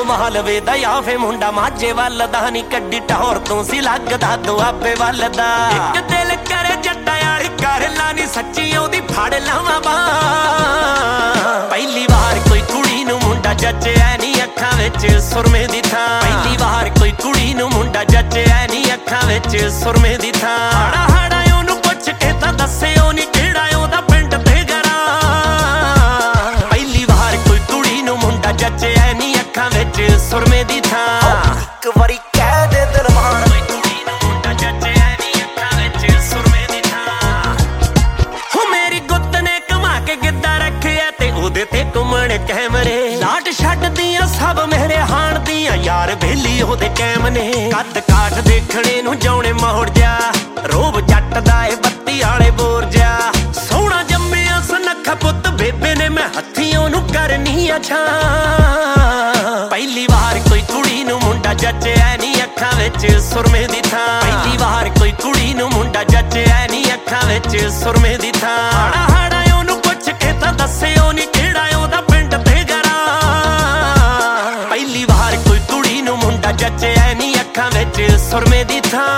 ਮਾਲਵੇ ਦਾ ਜਾਂ ਫੇ ਮੁੰਡਾ ਮਾਝੇ ਵੱਲ ਦਾ ਨੀ ਕੱਢੀ ਟੌਰ ਤੋਂ ਸੀ ਲੱਗਦਾ ਦੁਆਬੇ ਵੱਲ ਦਾ ਇੱਕ ਦਿਲ ਕਰੇ ਜੱਟਾਂ ਵਾਲੀ ਕਰ ਲਾ ਨੀ ਸੱਚੀ ਉਹਦੀ ਫੜ ਲਾਵਾਂ ਬਾਂਹ ਪਹਿਲੀ ਵਾਰ ਕੋਈ ਕੁੜੀ ਨੂੰ ਮੁੰਡਾ ਜੱਜਿਆ ਨੀ ਅੱਖਾਂ ਵਿੱਚ ਸੁਰਮੇ ਦੀ ਥਾਂ ਪਹਿਲੀ ਵਾਰ ਕੋਈ ਕੁੜੀ ਨੂੰ ਮੁੰਡਾ ਜੱਜਿਆ ਨੀ ਅੱਖਾਂ ਵਿੱਚ ਸੁਰਮੇ ਦੀ ਥਾਂ ਹਾੜਾ ਉਹਨੂੰ ਪੁੱਛ ਕੇ ਤਾਂ ਦੱਸਿਓ ਨੀ ਕਿਹੜਾ ਉਹਦਾ ਪਿੰਡ ਤੇ ਗਰਾਂ ਪਹਿਲੀ ਵਾਰ ਕੋਈ ਕੁੜੀ ਨੂੰ ਮੁੰਡਾ ਜੱਜਿਆ ਨੀ ਅੱਖਾਂ ਵਿੱਚ ਸੁਰਮੇ ਦੀ ਥਾਂ ਇੱਕ ਵਾਰੀ ਕਹਿ ਦੇ ਦਿਲ ਮਾਰ ਕੋਈ ਕੁੜੀ ਨੂੰ ਮੁੰਡਾ ਜੱਜਿਆ ਨੀ ਅੱਖਾਂ ਵਿੱਚ ਸੁਰਮੇ ਦੀ ਥਾਂ ਹੋ ਮੇਰੀ ਗੁੱਤ ਨੇ ਘੁਮਾ ਕੇ ਗਿੱਧਾ ਰੱਖਿਆ ਤੇ ਉਹਦੇ ਤੇ ਘੁੰਮਣ ਕੈਮਰੇ ਲਾਟ ਛੱਡਦੀਆਂ ਸਭ ਮੇਰੇ ਹਾਣ ਦੀਆਂ ਯਾਰ ਬੇਲੀ ਉਹਦੇ ਕੈਮ ਨੇ ਕੱਦ ਕਾਠ ਦੇਖਣੇ ਨੂੰ ਜਾਉਣੇ ਮੋੜ ਜਾ ਰੋਬ ਜੱਟ ਦਾ ਏ ਬੱਤੀ ਵਾਲੇ ਬੋਰ ਜਾ ਸੋਹਣਾ ਜੰਮਿਆ ਸੁਨੱਖਾ ਪੁੱਤ ਬੇਬੇ ਨੇ ਮੈਂ ਹੱਥੀਂ ਉਹਨੂੰ ਕਰਨੀ ਆ ਛਾਂ ਪਹਿਲੀ ਵਾਰ ਕੋਈ ਕੁੜੀ ਨੂੰ ਮੁੰਡਾ ਜੱਜਿਆ ਨੀ ਅੱਖਾਂ ਵਿੱਚ ਸੁਰਮੇ ਦੀ ਥਾਂ ਪਹਿਲੀ ਵਾਰ ਕੋਈ ਕੁੜੀ ਨੂੰ ਮੁੰਡਾ ਜੱਜਿਆ ਨੀ ਅੱਖਾਂ ਵਿੱਚ ਸੁਰਮੇ ਦੀ ਥਾਂ ਹਾੜਾ ਉਹਨੂੰ ਪੁੱਛ ਕੇ ਤਾਂ ਦੱਸਿਓ ਨੀ ਕਿਹੜਾ ਉਹਦਾ ਪਿੰਡ ਤੇ ਗਰਾਂ ਪਹਿਲੀ ਵਾਰ ਕੋਈ ਕੁੜੀ ਨੂੰ ਮੁੰਡਾ ਜੱਜਿਆ ਨੀ ਅੱਖਾਂ ਵਿੱਚ ਸੁਰਮੇ ਦੀ ਥਾਂ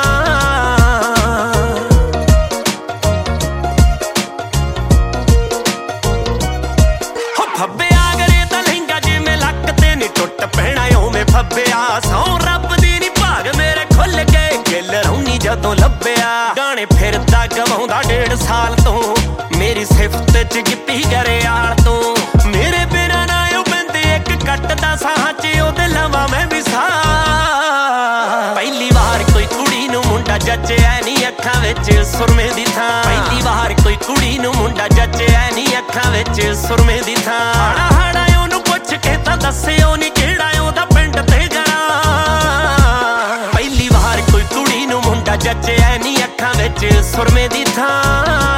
ਫੱਬਿਆ ਗਰੇ ਤਾਂ ਲਹਿੰਗਾ ਜਿਵੇਂ ਲੱਕ ਤੇ ਨੀ ਟੁੱਟ ਪੈਣਾ ਓਵੇਂ ਫੱਬਿਆ ਸੌ ਰੱਬ ਦੀ ਨੀ ਭਾਗ ਮੇਰੇ ਖੁੱਲ ਕੇ ਗਿੱਲ ਰੌਣੀ ਜਦੋਂ ਲੱਭਿਆ ਗਾਣੇ ਫਿਰਦਾ ਗਵਾਉਂਦਾ 1.5 ਸਾਲ ਤੋਂ ਮੇਰੀ ਸਿਫਤ ਚ ਗਿੱਪੀ ਗਰੇਆਲ ਤੋਂ ਮੇਰੇ ਬਿਨਾਂ ਨਾ ਉਹ ਬੰਦੇ ਇੱਕ ਕੱਟਦਾ ਸਾਹਾਂ ਚ ਉਹਦੇ ਲਵਾਂ ਮੈਂ ਵੀ ਸਾਹ ਪਹਿਲੀ ਵਾਰ ਕੋਈ ਕੁੜੀ ਨੂੰ ਮੁੰਡਾ ਜੱਜਿਆ ਨੀ ਅੱਖਾਂ ਵਿੱਚ ਸੁਰਮੇ ਦੀ ਥਾਂ ਪਹਿਲੀ ਵਾਰ ਕੋਈ ਕੁੜੀ ਨੂੰ ਮੁੰਡਾ ਜੱਜਿਆ ਨੀ ਅੱਖਾਂ ਵਿੱਚ ਸੁਰਮੇ ਦੀ ਥਾਂ ਹਾੜਾ ਉਹਨੂੰ ਪੁੱਛ ਕੇ ਤਾਂ ਦੱਸਿਓ ਨੀ ਕਿਹੜਾ ਉਹਦਾ ਪਿੰਡ ਤੇ ਗਰਾਂ ਪਹਿਲੀ ਵਾਰ ਕੋਈ ਕੁੜੀ ਨੂੰ ਮੁੰਡਾ ਜੱਜਿਆ ਨੀ ਅੱਖਾਂ ਵਿੱਚ ਸੁਰਮੇ ਦੀ ਥਾਂ